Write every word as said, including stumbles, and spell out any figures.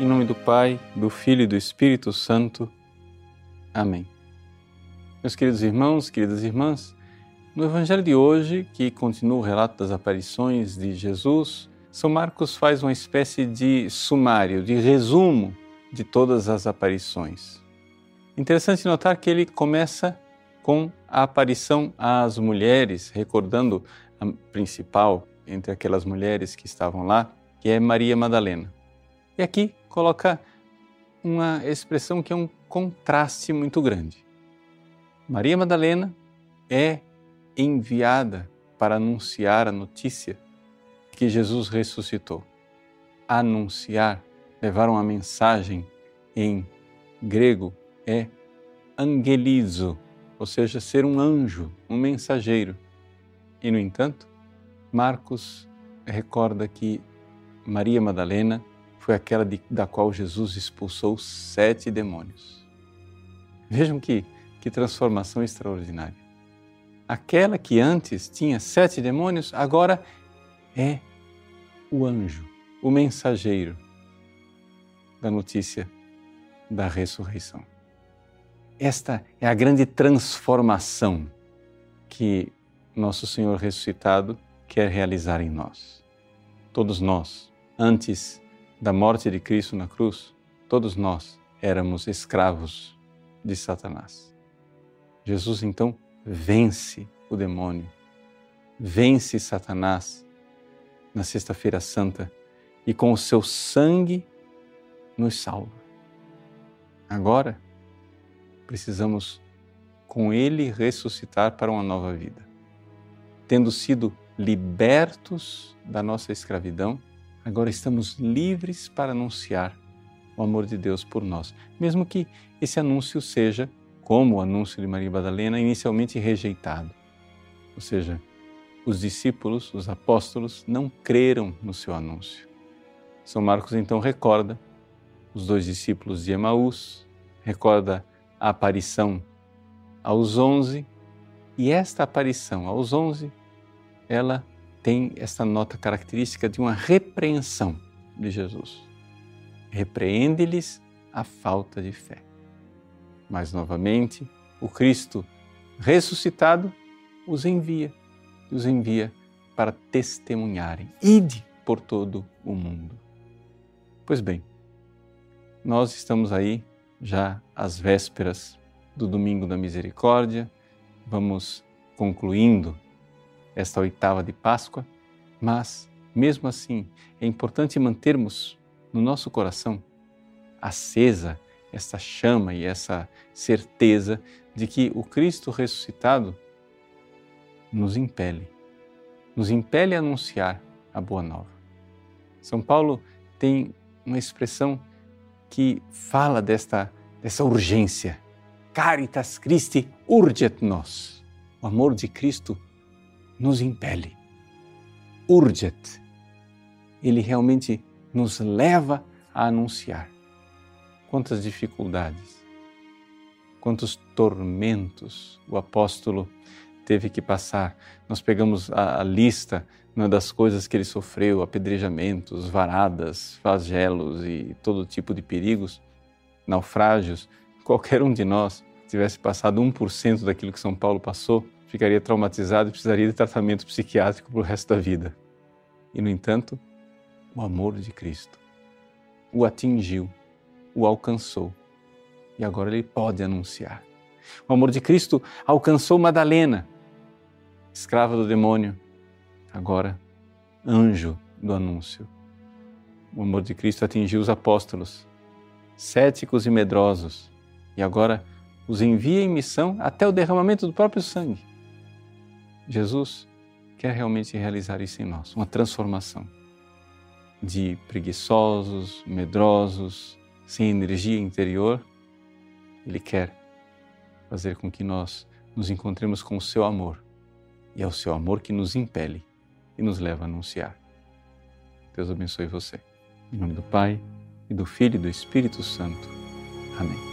nome do Pai, do Filho e do Espírito Santo. Amém. Meus queridos irmãos, queridas irmãs, no Evangelho de hoje, que continua o relato das aparições de Jesus, São Marcos faz uma espécie de sumário, de resumo de todas as aparições. Interessante notar que ele começa com a aparição às mulheres, recordando a principal entre aquelas mulheres que estavam lá, que é Maria Madalena. E aqui coloca uma expressão que é um contraste muito grande. Maria Madalena é enviada para anunciar a notícia que Jesus ressuscitou. Anunciar, levar uma mensagem em grego é angelizo, ou seja, ser um anjo, um mensageiro. E, no entanto, Marcos recorda que Maria Madalena foi aquela de, da qual Jesus expulsou sete demônios. Vejam que, que transformação extraordinária. Aquela que antes tinha sete demônios, agora é o anjo, o mensageiro da notícia da ressurreição. Esta é a grande transformação que nosso Senhor ressuscitado quer realizar em nós. Todos nós, antes da morte de Cristo na cruz, todos nós éramos escravos de Satanás. Jesus então vence o demônio, vence Satanás na Sexta-feira Santa e com o seu sangue nos salva. Agora precisamos com ele ressuscitar para uma nova vida. Tendo sido libertos da nossa escravidão, agora estamos livres para anunciar o amor de Deus por nós, mesmo que esse anúncio seja, como o anúncio de Maria Madalena, inicialmente rejeitado. Ou seja, os discípulos, os apóstolos, não creram no seu anúncio. São Marcos então recorda os dois discípulos de Emaús, recorda a aparição aos onze, e esta aparição aos onze, ela tem esta nota característica de uma repreensão de Jesus. Repreende-lhes a falta de fé. Mas, novamente, o Cristo ressuscitado os envia, os envia para testemunharem. Ide por todo o mundo. Pois bem, nós estamos aí já às vésperas do Domingo da Misericórdia, vamos concluindo esta oitava de Páscoa, mas, mesmo assim, é importante mantermos no nosso coração acesa essa chama e essa certeza de que o Cristo ressuscitado nos impele, nos impele a anunciar a Boa Nova. São Paulo tem uma expressão que fala desta, dessa urgência. Caritas Christi urget nos. O amor de Cristo nos impele. Urget. Ele realmente nos leva a anunciar. Quantas dificuldades, quantos tormentos o apóstolo teve que passar. Nós pegamos a, a lista né, das coisas que ele sofreu, apedrejamentos, varadas, flagelos e todo tipo de perigos, naufrágios. Qualquer um de nós tivesse passado um por cento daquilo que São Paulo passou, ficaria traumatizado e precisaria de tratamento psiquiátrico para o resto da vida. E, no entanto, o amor de Cristo o atingiu, o alcançou e agora ele pode anunciar. O amor de Cristo alcançou Madalena, escrava do demônio, agora anjo do anúncio. O amor de Cristo atingiu os apóstolos, céticos e medrosos, e agora os envia em missão até o derramamento do próprio sangue. Jesus quer realmente realizar isso em nós, uma transformação de preguiçosos, medrosos, sem energia interior. Ele quer fazer com que nós nos encontremos com o seu amor, e é o seu amor que nos impele e nos leva a anunciar. Deus abençoe você. Em nome do Pai, e do Filho e do Espírito Santo. Amém.